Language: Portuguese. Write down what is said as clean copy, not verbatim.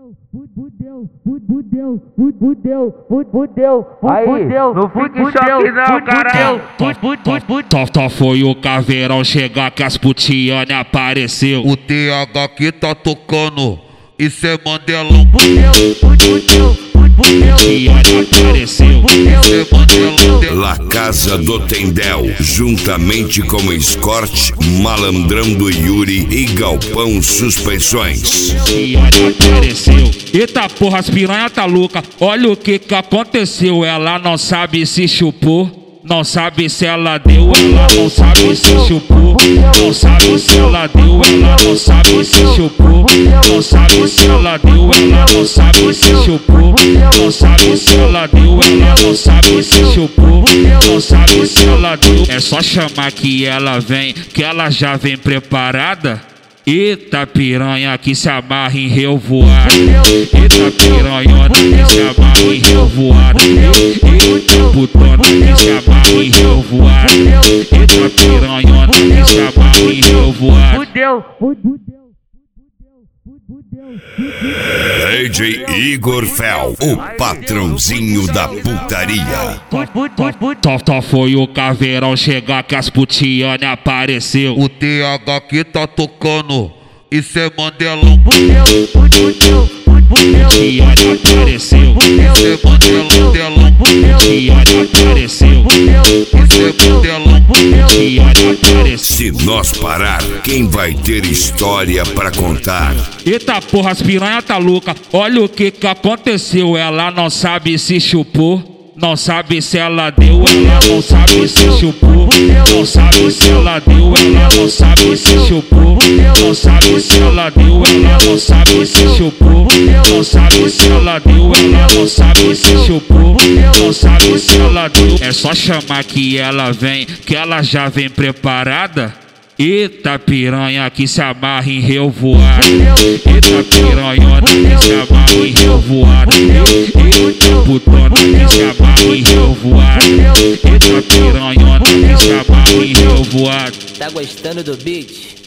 Aí, não fica em choque não, caralho. Tó foi o caveirão chegar que as putiane apareceu. O TH que tá tocando, isso é Mandelão. Putiane apareceu. Isso é Mandelão. La Casa do Tendel, juntamente com Escort, Malandrão do Yuri e Galpão Suspensões. Putiane apareceu. Eita porra, as piranha tá louca. Olha o que aconteceu. Ela não sabe se chupou. Não sabe se ela deu, ela não sabe se chupou. Não sabe se ela deu, ela não sabe se chupou. Não sabe se ela deu, ela não sabe se chupou. Não sabe se ela deu, ela não sabe se chupou. Não sabe se ela deu. É só chamar que ela vem, que ela já vem preparada. Eita piranha que se amarra em revoada. Eita piranhona que se amarra em revoada. Eita putona que se amarra em revoada. Eita piranhona que se amarra em revoada. DJ Igor Fel, o patrãozinho da putaria. Tó foi o caveirão chegar que as putiane apareceu. O TH que tá tocando, isso é Mandelão. Putiane apareceu. Isso é Mandelão. Putiane apareceu. Isso é Mandelão. Putiane apareceu. Se nós parar, quem vai ter história pra contar? Eita porra, as piranha tá louca. Olha o que aconteceu. Ela não sabe se chupou. Não sabe se ela deu, ela não sabe se chupou. Não sabe se ela deu, ela não sabe se chupou. Não sabe se ela deu, ela não sabe se chupou. Não sabe se ela deu, ela não sabe se chupou. Não sabe se ela deu. É só chamar que ela vem, que ela já vem preparada. Eita piranha que se amarra em revoada. Eita piranhona que se amarra em revoada. Eita putona que se amarra em revoada. Eita piranhona que se amarra em revoada. Tá gostando do beat?